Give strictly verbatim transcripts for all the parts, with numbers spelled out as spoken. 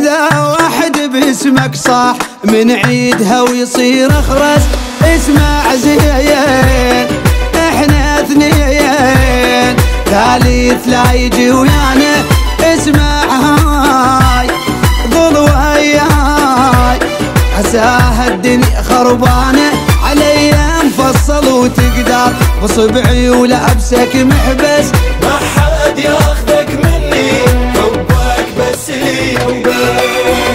إذا واحد باسمك صاح من عيدها ويصير أخرس اسمع زين احنا اثنين ثالث لا يجي ويانا اسمع هاي ظل وياي عساها الدنيا خربانة علي مفصل وتقدر بصبعي ولابسك محبس ما حد ياخذك مني حبك بس لي وبس.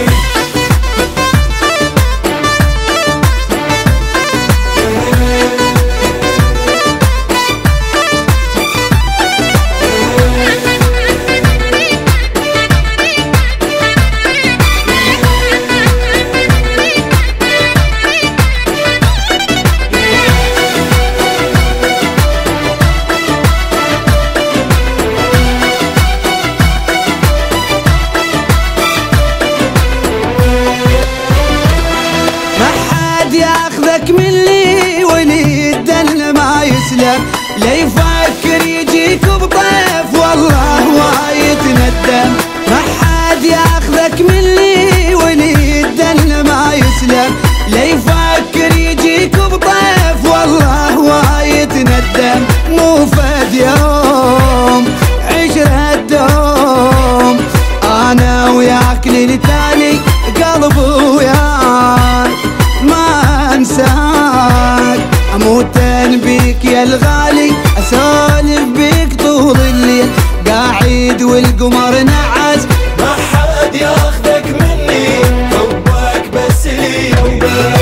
ياخذك مني ولي الدل ما يسلم لا يفكر يجيك بطيف والله وايد ندم. ما حد ياخذك مني ولي الدل ما يسلم لا يفكر يجيك بطيف والله وايد ندم. مو فد يوم عشرة دوم انا وياك للتالي قلب وياك ما انساك اموتن بيك يا الغالي اسولف بيك طول الليل قاعد والقمر نعس. ما حد ياخذك مني حبك بس لي وبس.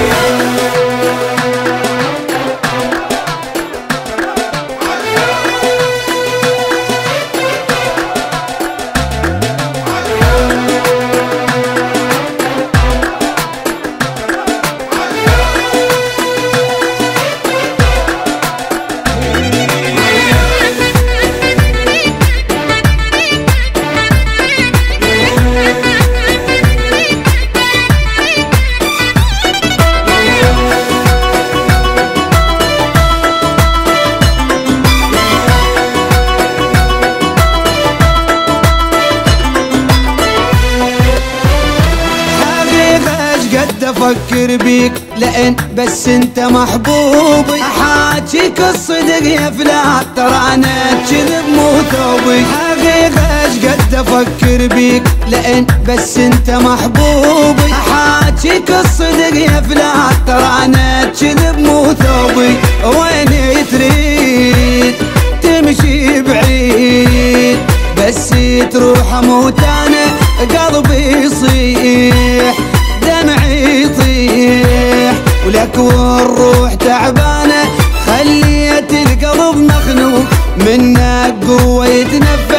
افكر بيك لان بس انت محبوبي احاجيك الصدق يا فلان ترى انا كذب مو ثوبي. حقيقة ايش قد افكر بيك لان بس انت محبوبي احاجيك الصدق يا فلان ترى انا كذب مو ثوبي. وين تريد تمشي بعيد بس تروح اموت انا قلبي يصيح دمعي يطيح ولك والروح تعبانة خليت القلب مخنوق منك قوة يتنفس.